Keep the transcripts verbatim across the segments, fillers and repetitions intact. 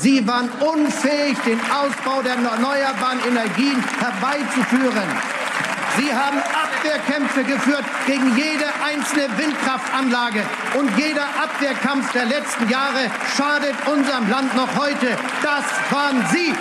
Sie waren unfähig, den Ausbau der erneuerbaren Energien herbeizuführen. Sie haben Abwehrkämpfe geführt gegen jede einzelne Windkraftanlage. Und jeder Abwehrkampf der letzten Jahre schadet unserem Land noch heute. Das waren Sie.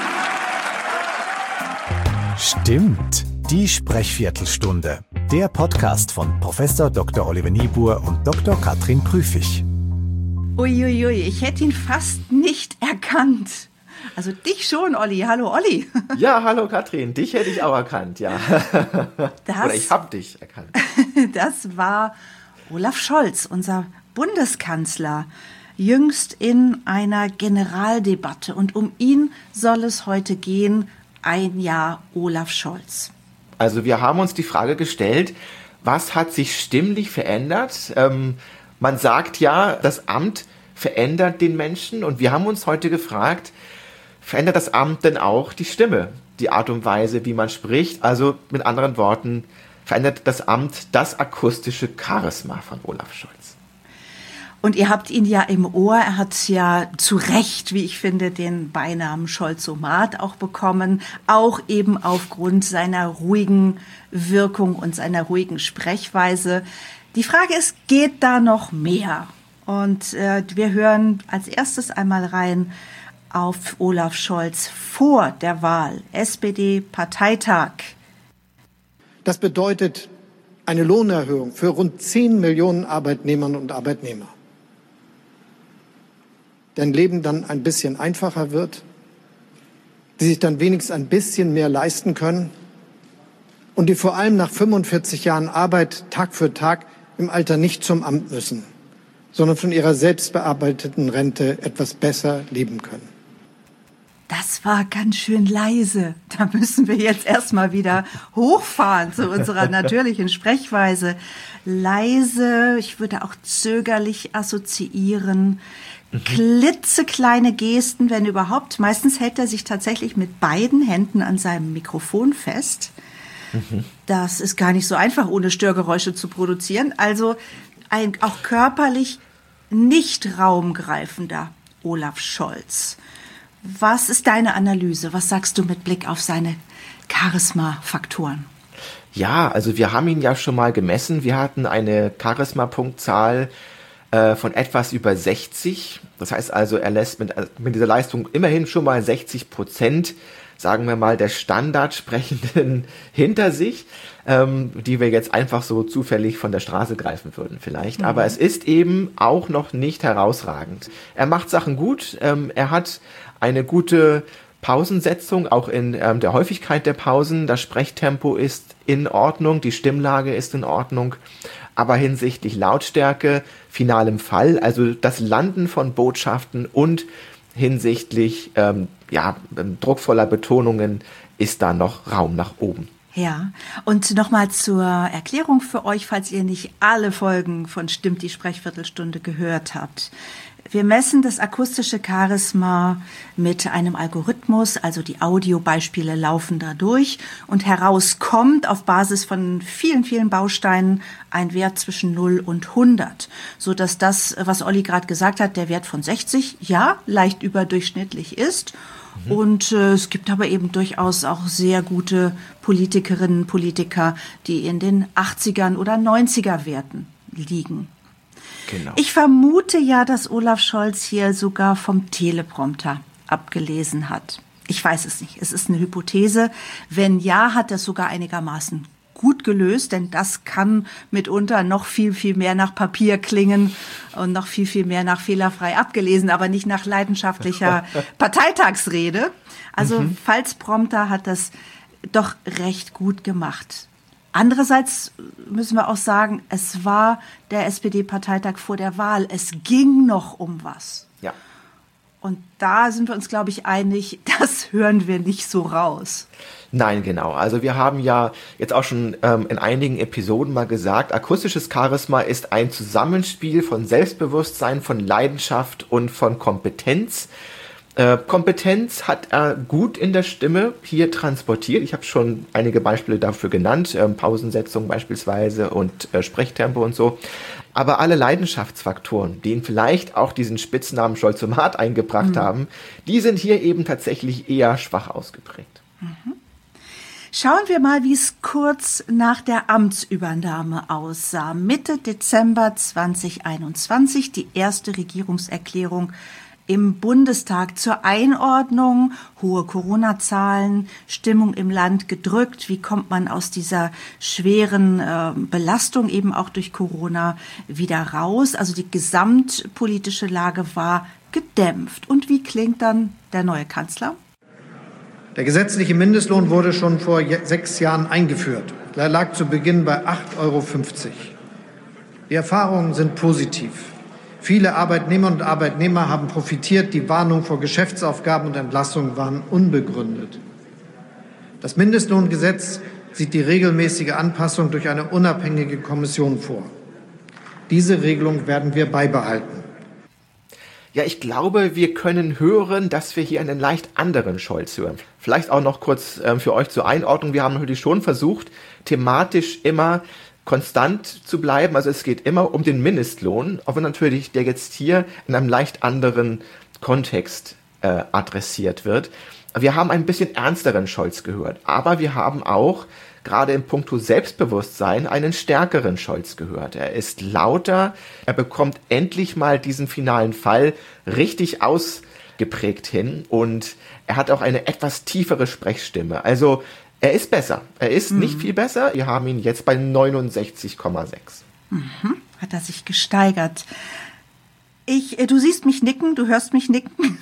Stimmt. Die Sprechviertelstunde. Der Podcast von Professor Doktor Oliver Niebuhr und Doktor Katrin Prüfig. Uiuiui, ich hätte ihn fast nicht erkannt. Also dich schon, Olli. Hallo, Olli. Ja, hallo, Katrin. Dich hätte ich auch erkannt, ja. Das, Oder ich habe dich erkannt. Das war Olaf Scholz, unser Bundeskanzler, jüngst in einer Generaldebatte. Und um ihn soll es heute gehen, ein Jahr Olaf Scholz. Also wir haben uns die Frage gestellt, was hat sich stimmlich verändert? Ähm, man sagt ja, das Amt verändert den Menschen. Und wir haben uns heute gefragt, verändert das Amt denn auch die Stimme, die Art und Weise, wie man spricht? Also mit anderen Worten, verändert das Amt das akustische Charisma von Olaf Scholz? Und ihr habt ihn ja im Ohr, er hat ja zu Recht, wie ich finde, den Beinamen Scholzomat auch bekommen, auch eben aufgrund seiner ruhigen Wirkung und seiner ruhigen Sprechweise. Die Frage ist, geht da noch mehr? Und äh, wir hören als erstes einmal rein auf Olaf Scholz vor der Wahl, S P D-Parteitag. Das bedeutet eine Lohnerhöhung für rund zehn Millionen Arbeitnehmerinnen und Arbeitnehmer. Deren Leben dann ein bisschen einfacher wird, die sich dann wenigstens ein bisschen mehr leisten können und die vor allem nach fünfundvierzig Jahren Arbeit Tag für Tag im Alter nicht zum Amt müssen, sondern von ihrer selbst bearbeiteten Rente etwas besser leben können. Das war ganz schön leise. Da müssen wir jetzt erstmal wieder hochfahren zu unserer natürlichen Sprechweise. Leise, ich würde auch zögerlich assoziieren. Mhm. Klitzekleine Gesten, wenn überhaupt. Meistens hält er sich tatsächlich mit beiden Händen an seinem Mikrofon fest. Mhm. Das ist gar nicht so einfach, ohne Störgeräusche zu produzieren. Also ein auch körperlich nicht raumgreifender Olaf Scholz. Was ist deine Analyse? Was sagst du mit Blick auf seine Charisma-Faktoren? Ja, also wir haben ihn ja schon mal gemessen. Wir hatten eine Charisma-Punktzahl äh, von etwas über sechzig. Das heißt also, er lässt mit, mit dieser Leistung immerhin schon mal sechzig Prozent, sagen wir mal, der Standardsprechenden hinter sich, ähm, die wir jetzt einfach so zufällig von der Straße greifen würden vielleicht. Mhm. Aber es ist eben auch noch nicht herausragend. Er macht Sachen gut, ähm, er hat eine gute Pausensetzung, auch in ähm, der Häufigkeit der Pausen. Das Sprechtempo ist in Ordnung, die Stimmlage ist in Ordnung, aber hinsichtlich Lautstärke, finalem Fall, also das Landen von Botschaften und hinsichtlich ähm, ja, druckvoller Betonungen ist da noch Raum nach oben. Ja, und nochmal zur Erklärung für euch, falls ihr nicht alle Folgen von Stimmt die Sprechviertelstunde gehört habt. Wir messen das akustische Charisma mit einem Algorithmus, also die Audiobeispiele laufen da durch und herauskommt auf Basis von vielen, vielen Bausteinen ein Wert zwischen null und hundert, sodass das, was Olli gerade gesagt hat, der Wert von sechzig, ja, leicht überdurchschnittlich ist. Mhm. Und äh, es gibt aber eben durchaus auch sehr gute Politikerinnen und Politiker, die in den achtzigern oder neunziger Werten liegen. Genau. Ich vermute ja, dass Olaf Scholz hier sogar vom Teleprompter abgelesen hat. Ich weiß es nicht. Es ist eine Hypothese. Wenn ja, hat er es sogar einigermaßen gut gelöst, denn das kann mitunter noch viel, viel mehr nach Papier klingen und noch viel, viel mehr nach fehlerfrei abgelesen, aber nicht nach leidenschaftlicher Parteitagsrede. Also mhm. Falsprompter hat das doch recht gut gemacht. Andererseits müssen wir auch sagen, es war der S P D-Parteitag vor der Wahl. Es ging noch um was. Ja. Und da sind wir uns, glaube ich, einig, das hören wir nicht so raus. Nein, genau. Also wir haben ja jetzt auch schon ähm, in einigen Episoden mal gesagt, akustisches Charisma ist ein Zusammenspiel von Selbstbewusstsein, von Leidenschaft und von Kompetenz. Äh, Kompetenz hat er gut in der Stimme hier transportiert. Ich habe schon einige Beispiele dafür genannt, äh, Pausensetzung beispielsweise und äh, Sprechtempo und so. Aber alle Leidenschaftsfaktoren, die ihn vielleicht auch diesen Spitznamen Scholzomat eingebracht mhm. haben, die sind hier eben tatsächlich eher schwach ausgeprägt. Mhm. Schauen wir mal, wie es kurz nach der Amtsübernahme aussah. Mitte Dezember zweitausendeinundzwanzig, die erste Regierungserklärung im Bundestag zur Einordnung, hohe Corona-Zahlen, Stimmung im Land gedrückt. Wie kommt man aus dieser schweren äh, Belastung eben auch durch Corona wieder raus? Also die gesamtpolitische Lage war gedämpft. Und wie klingt dann der neue Kanzler? Der gesetzliche Mindestlohn wurde schon vor sechs Jahren eingeführt. Er lag zu Beginn bei acht Euro fünfzig. Die Erfahrungen sind positiv. Viele Arbeitnehmer und Arbeitnehmer haben profitiert. Die Warnungen vor Geschäftsaufgaben und Entlassungen waren unbegründet. Das Mindestlohngesetz sieht die regelmäßige Anpassung durch eine unabhängige Kommission vor. Diese Regelung werden wir beibehalten. Ja, ich glaube, wir können hören, dass wir hier einen leicht anderen Scholz hören. Vielleicht auch noch kurz ähm, für euch zur Einordnung. Wir haben natürlich schon versucht, thematisch immer konstant zu bleiben. Also es geht immer um den Mindestlohn, auch wenn natürlich der jetzt hier in einem leicht anderen Kontext äh, adressiert wird. Wir haben ein bisschen ernsteren Scholz gehört, aber wir haben auch gerade in puncto Selbstbewusstsein einen stärkeren Scholz gehört. Er ist lauter, er bekommt endlich mal diesen finalen Fall richtig ausgeprägt hin und er hat auch eine etwas tiefere Sprechstimme. Also er ist besser. Er ist mhm. nicht viel besser. Wir haben ihn jetzt bei neunundsechzig Komma sechs. Mhm. Hat er sich gesteigert. Ich, du siehst mich nicken, du hörst mich nicken.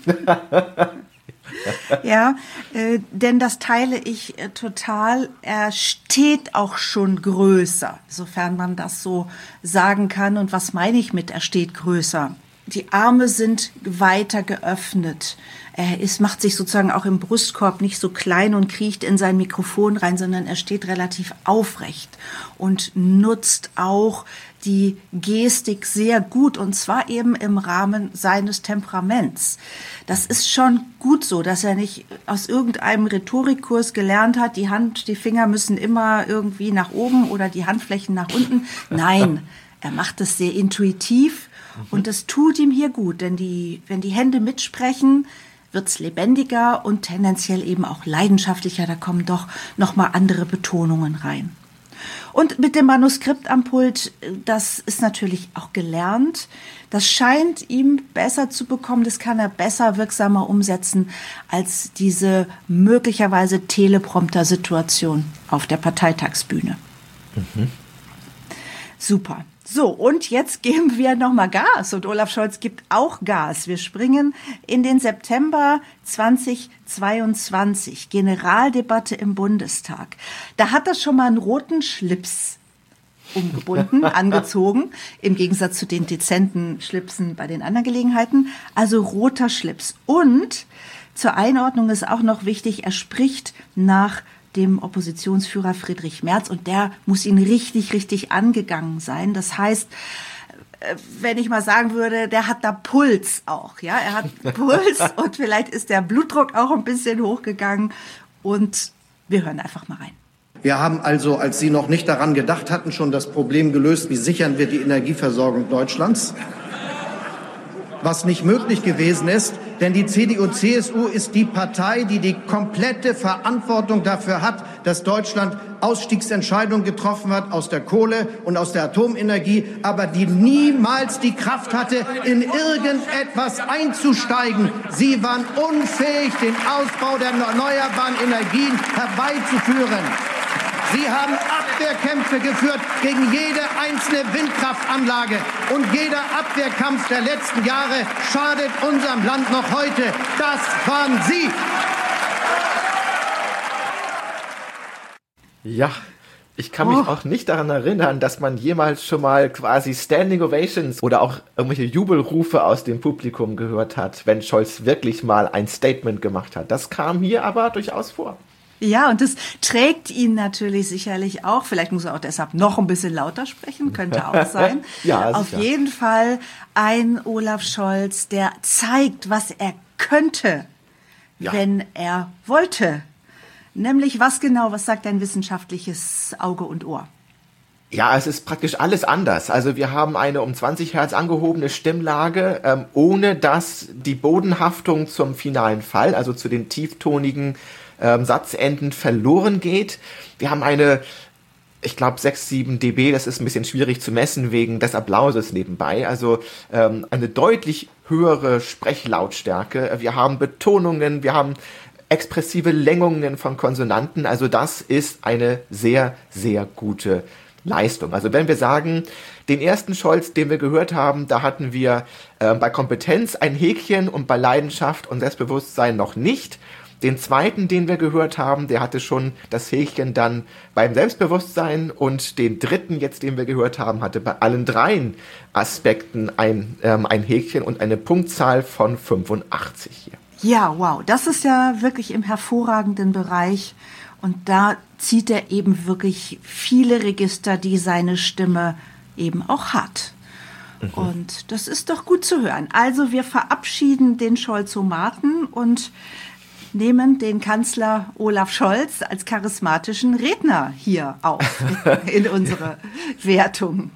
Ja, äh, denn das teile ich äh, total. Er steht auch schon größer, sofern man das so sagen kann. Und was meine ich mit, er steht größer? Die Arme sind weiter geöffnet. Er ist, macht sich sozusagen auch im Brustkorb nicht so klein und kriecht in sein Mikrofon rein, sondern er steht relativ aufrecht und nutzt auch die Gestik sehr gut, und zwar eben im Rahmen seines Temperaments. Das ist schon gut so, dass er nicht aus irgendeinem Rhetorikkurs gelernt hat, die Hand, die Finger müssen immer irgendwie nach oben oder die Handflächen nach unten. Nein, er macht es sehr intuitiv und das tut ihm hier gut, denn die, wenn die Hände mitsprechen, wird's lebendiger und tendenziell eben auch leidenschaftlicher. Da kommen doch nochmal andere Betonungen rein. Und mit dem Manuskript am Pult, das ist natürlich auch gelernt. Das scheint ihm besser zu bekommen. Das kann er besser, wirksamer umsetzen als diese möglicherweise Teleprompter-Situation auf der Parteitagsbühne. Mhm. Super. So, und jetzt geben wir nochmal Gas. Und Olaf Scholz gibt auch Gas. Wir springen in den September zweitausendzweiundzwanzig. Generaldebatte im Bundestag. Da hat er schon mal einen roten Schlips umgebunden, angezogen, im Gegensatz zu den dezenten Schlipsen bei den anderen Gelegenheiten. Also roter Schlips. Und zur Einordnung ist auch noch wichtig, er spricht nach dem Oppositionsführer Friedrich Merz, und der muss ihn richtig, richtig angegangen sein. Das heißt, wenn ich mal sagen würde, der hat da Puls auch, ja, er hat Puls und vielleicht ist der Blutdruck auch ein bisschen hochgegangen, und wir hören einfach mal rein. Wir haben also, als Sie noch nicht daran gedacht hatten, schon das Problem gelöst, wie sichern wir die Energieversorgung Deutschlands? Was nicht möglich gewesen ist, denn die C D U C S U ist die Partei, die die komplette Verantwortung dafür hat, dass Deutschland Ausstiegsentscheidungen getroffen hat aus der Kohle und aus der Atomenergie, aber die niemals die Kraft hatte, in irgendetwas einzusteigen. Sie waren unfähig, den Ausbau der erneuerbaren Energien herbeizuführen. Sie haben Abwehrkämpfe geführt gegen jede einzelne Windkraftanlage. Und jeder Abwehrkampf der letzten Jahre schadet unserem Land noch heute. Das waren Sie. Ja, ich kann mich oh. auch nicht daran erinnern, dass man jemals schon mal quasi Standing Ovations oder auch irgendwelche Jubelrufe aus dem Publikum gehört hat, wenn Scholz wirklich mal ein Statement gemacht hat. Das kam hier aber durchaus vor. Ja, und das trägt ihn natürlich sicherlich auch. Vielleicht muss er auch deshalb noch ein bisschen lauter sprechen, könnte auch sein. Ja, auf jeden Fall ein Olaf Scholz, der zeigt, was er könnte, Ja. wenn er wollte. Nämlich was genau, was sagt dein wissenschaftliches Auge und Ohr? Ja, es ist praktisch alles anders. Also wir haben eine um zwanzig Hertz angehobene Stimmlage, ähm, ohne dass die Bodenhaftung zum finalen Fall, also zu den tieftonigen ähm, Satzenden verloren geht. Wir haben eine, ich glaube, sechs, sieben dB, das ist ein bisschen schwierig zu messen wegen des Applauses nebenbei. Also ähm, eine deutlich höhere Sprechlautstärke. Wir haben Betonungen, wir haben expressive Längungen von Konsonanten. Also das ist eine sehr, sehr gute Leistung. Also wenn wir sagen, den ersten Scholz, den wir gehört haben, da hatten wir äh, bei Kompetenz ein Häkchen und bei Leidenschaft und Selbstbewusstsein noch nicht. Den zweiten, den wir gehört haben, der hatte schon das Häkchen dann beim Selbstbewusstsein und den dritten jetzt, den wir gehört haben, hatte bei allen dreien Aspekten ein, ähm, ein Häkchen und eine Punktzahl von fünfundachtzig hier. Ja, wow, das ist ja wirklich im hervorragenden Bereich. Und da zieht er eben wirklich viele Register, die seine Stimme eben auch hat. Mhm. Und das ist doch gut zu hören. Also wir verabschieden den Scholzomaten und nehmen den Kanzler Olaf Scholz als charismatischen Redner hier auf in unsere Wertung.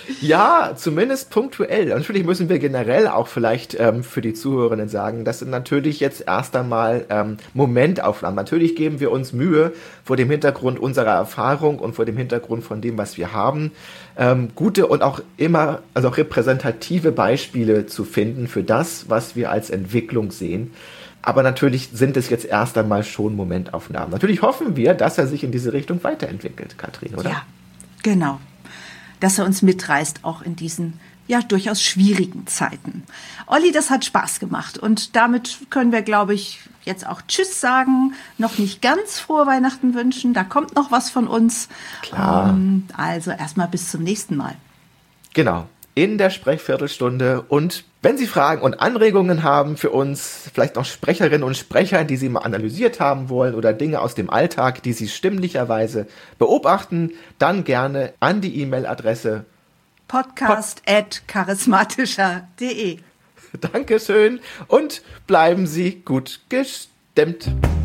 Ja, zumindest punktuell. Natürlich müssen wir generell auch vielleicht ähm, für die Zuhörerinnen sagen, das sind natürlich jetzt erst einmal ähm, Momentaufnahmen. Natürlich geben wir uns Mühe, vor dem Hintergrund unserer Erfahrung und vor dem Hintergrund von dem, was wir haben, ähm, gute und auch immer, also auch repräsentative Beispiele zu finden für das, was wir als Entwicklung sehen. Aber natürlich sind es jetzt erst einmal schon Momentaufnahmen. Natürlich hoffen wir, dass er sich in diese Richtung weiterentwickelt, Katrin, oder? Ja, genau. Dass er uns mitreißt, auch in diesen ja durchaus schwierigen Zeiten. Olli, das hat Spaß gemacht. Und damit können wir, glaube ich, jetzt auch Tschüss sagen. Noch nicht ganz frohe Weihnachten wünschen. Da kommt noch was von uns. Klar. Ähm, also erstmal bis zum nächsten Mal. Genau. In der Sprechviertelstunde. Und wenn Sie Fragen und Anregungen haben für uns, vielleicht noch Sprecherinnen und Sprecher, die Sie mal analysiert haben wollen oder Dinge aus dem Alltag, die Sie stimmlicherweise beobachten, dann gerne an die E-Mail-Adresse podcast at charismatischer punkt de. Dankeschön und bleiben Sie gut gestimmt.